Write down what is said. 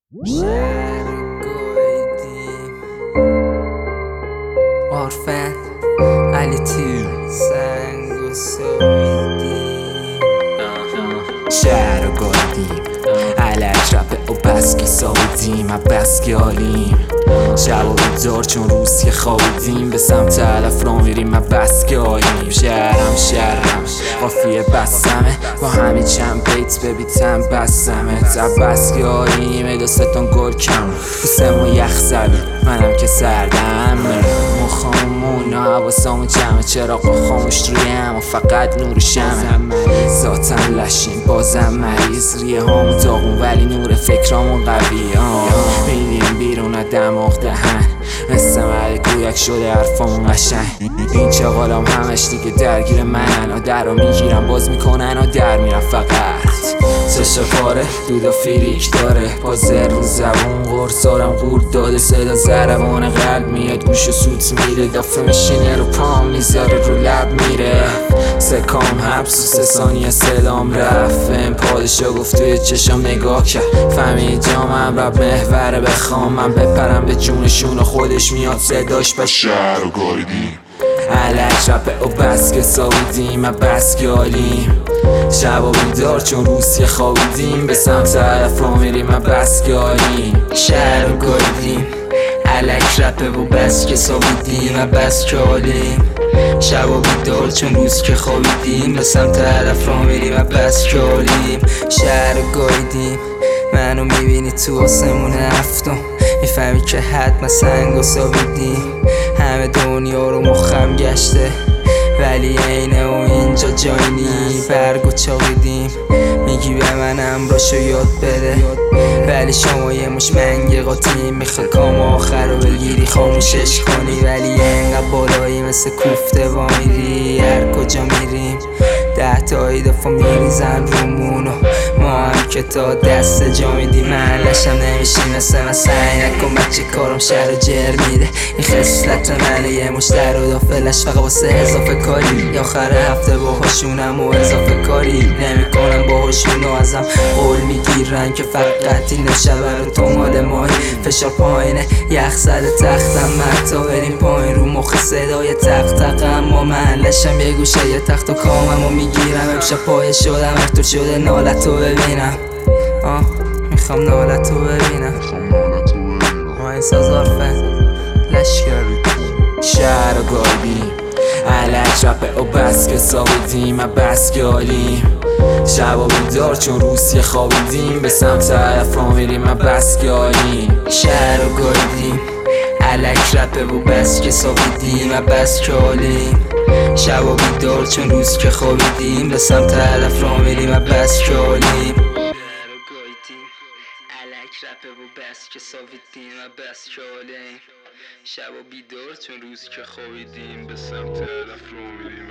شهر گایدیم عرفن علی تو سنگ و سویدیم شهر رو گایدیم علک رپه و بس که سایدیم بس که عالیم شب و بیدار چون روز که خوابیدیم به سمت علف را میریم بس که عالیم شهرم قافیه بسمه با همین چند بیت ببیتم بسمه بس که عالیم دستتون گل کم پوستمون یخ زده منم که سردم مخامون و حواسامون جمعه چراغ خاموش روی هم و فقط نور شمه ذاتم لشیم بازم مریض ریه هامون داغون ولی نور فکرامون قوی میدیم بیرون دماغ دهن مثل گویک شده حرفامون قشنگ این چغالام همش دیگه درگیر منن و در رو میگیرن باز میکنن و در میرن فقط چشم پاره دودا فیریک داره پازر رو زبون قرصارم قورد داده صدا ضربان قلب میاد گوش و سوت میره دافه میشینه رو پام میذاره رو لب میره سکام حبس و 3 ثانیه سلام رفت این پادشا گفت توی چشم نگاه کرد فهمید جامم رب محوره بخوام من بپرم به جونشون و خودش میاد صداش به شهر رو گایدیم علک رپه و بس که سایدیم بس که عالیم شب و بیدار چون روز که خوابیدیم به سمت علف را میریم بس که عالیم شهر رو گایدیم علک رپه و بس که سایدیم بس که عالیم شب و بیدار چون روز که خوابیدیم به سمت علف را میریم بس که عالیم شهر رو گایدیم منو میبینی تو آسمون هفتم میفهمی که حتما سنگ و سابیدیم همه دنیا رو مخم گشته ولی اینه و اینجا جای نی برگ و چاقیدیم میگی به من امراشو یاد بده ولی شما یه مش منگ قاطیم میخوای کام آخر رو بگیری خاموشش کنی ولی اینقدر بالایی مثل کوفته با میری هر کجا میریم 10 تایی دفعه میریزن رومون و ما هم که تا دست جا میدیم محلشم نمیشیم مثل سعی نکن بچه کارم شهر جر میده این خصلت منه یه مشتر و دافلش فقط واسه اضافه کاری یا آخر هفته باهاشونم و اضافه کاری نمیکنم باهاشون و ازم قول میگیرن که فقط این شبه رو تو مال مایی فشار پایینه یخ زده تختم متا بریم پایین رو مخ صدای تق تق اما محلشم یه گوشه یه تخت و کامم و میگیرم امشب پای شدم هر شده نالتو ببینم میخوام نالتو ببینم این ساز عرفن لشکری شهر رو گایدیم علک رپه و بس که سایدیم بس که عالیم شب و بیدار چون روز که خوابیدیم به سمت علف را میریم بس که عالیم شهر رو گایدیم علک رپه و بس که سایدیم بس که عالیم شب و بیدار چون روز که خوابیدیم به سمت علف را میریم بس که عالیم علک رپه و بس که سایدیم بس که عالیم شب و بیدار چون روز که خوابیدیم به سمت علف را میریم